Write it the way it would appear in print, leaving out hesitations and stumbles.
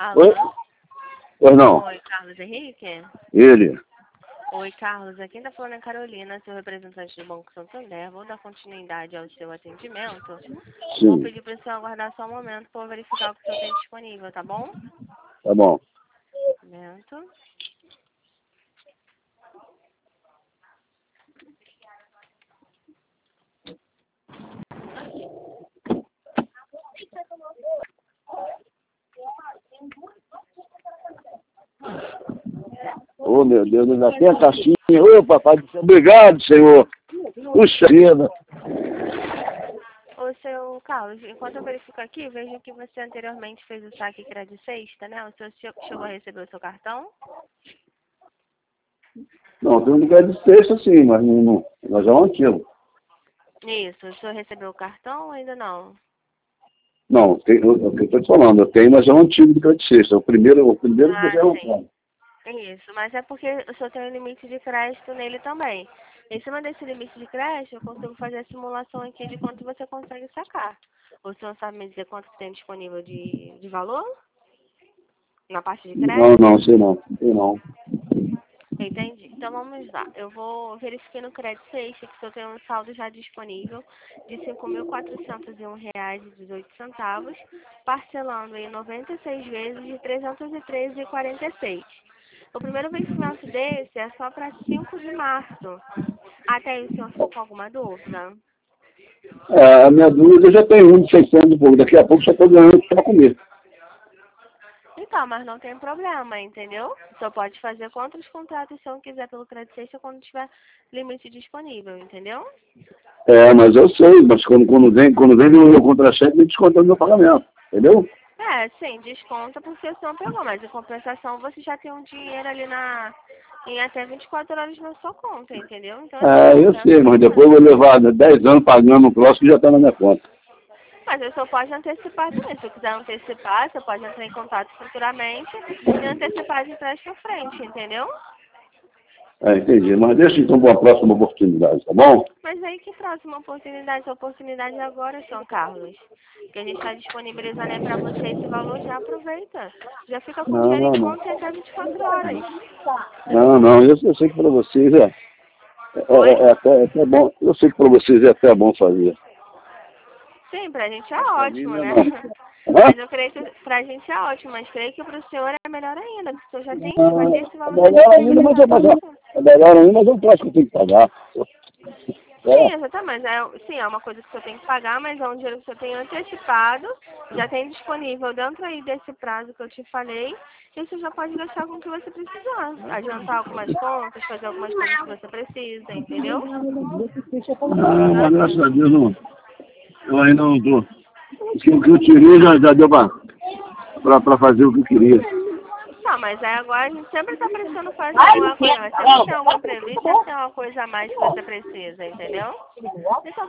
Oi? Alô? Pois não. Oi, Carlos Henrique? Ele. Oi, Carlos. Aqui tá falando é Carolina, seu representante do Banco Santander. Vou dar continuidade ao seu atendimento. Vou Sim, pedir para o senhor aguardar só um momento para eu verificar o que o senhor tem disponível, tá bom? tá bom. Momento. Oh, meu Deus, ainda tem a caixinha. Ô, papai do céu, obrigado, Senhor. Puxa vida. Ô, seu Carlos, enquanto eu verifico aqui, vejo que você anteriormente fez o saque que era de sexta, né? O senhor chegou a receber o seu cartão? Não, tem um lugar de sexta sim, mas não, nós é um antigo. Isso, o senhor recebeu o cartão ou ainda não? Não, tem, o que eu estou te falando, eu tenho, mas é um antigo do que é de sexta. O primeiro que Ah, você não sim. tem. Isso, mas é porque o senhor tem um limite de crédito nele também. Em cima desse limite de crédito, eu consigo fazer a simulação aqui de quanto você consegue sacar. O senhor sabe me dizer quanto que tem disponível de valor na parte de Não, crédito? não, sei não. Sei não. Entendi. Então vamos lá. Eu vou verificar no crédito extra que o senhor tem um saldo já disponível de R$ 5.401,18, parcelando em 96 vezes de R$ 313,46. O primeiro vencimento desse é só para 5 de março. Até aí o senhor ficou com alguma dúvida? É, a minha dúvida, eu já tenho um de 600 e pouco. Daqui a pouco já estou ganhando para comer. Então, mas não tem problema, entendeu? O senhor pode fazer quantos contratos o senhor quiser pelo crédito extra quando tiver limite disponível, entendeu? É, mas eu sei, mas quando vem o meu contra-cheque, me descontando meu pagamento. Entendeu? É, sim, desconta porque o senhor pegou, mas em compensação você já tem um dinheiro ali em até 24 horas na sua conta, entendeu? Então, assim, É, eu qualquer sei, mas depois eu vou levar 10 anos pagando o próximo que já está na minha conta. Mas o senhor pode antecipar também. Se você quiser antecipar, você pode entrar em contato futuramente e antecipar de trás pra frente, entendeu? É, entendi. Mas deixa então para uma próxima oportunidade, tá bom? Mas aí que próxima oportunidade? A oportunidade é agora, São Carlos. Que a gente está disponibilizando aí para você esse valor, já aproveita. Já fica com Não, dinheiro não, em não. conta em até 24 horas. Não, não, eu sei que para vocês Oi? é até bom. Eu sei que para vocês é até bom fazer. Sim, pra gente é Mas para mim ótimo, não é né? não. Hã? Mas eu creio que pra gente é ótimo, mas creio que pro senhor é melhor ainda, porque o senhor já tem, vai ter esse É valor já melhor ainda, mas disponibilizado na conta. é melhor ainda, mas é um troço que eu tenho que pagar. Sim, É, exatamente. Sim, é uma coisa que você tem que pagar, mas é um dinheiro que você tem antecipado, já tem disponível dentro aí desse prazo que eu te falei, e você já pode gastar com o que você precisar. Adiantar algumas contas, fazer algumas coisas que você precisa, entendeu? mas graças a Deus não, eu ainda não estou. O que eu tirei já deu para fazer o que eu queria. Não, mas aí agora a gente sempre tá precisando fazer alguma coisa, mas sempre tem algum imprevisto, sempre tem uma coisa a mais que você precisa, entendeu? Então,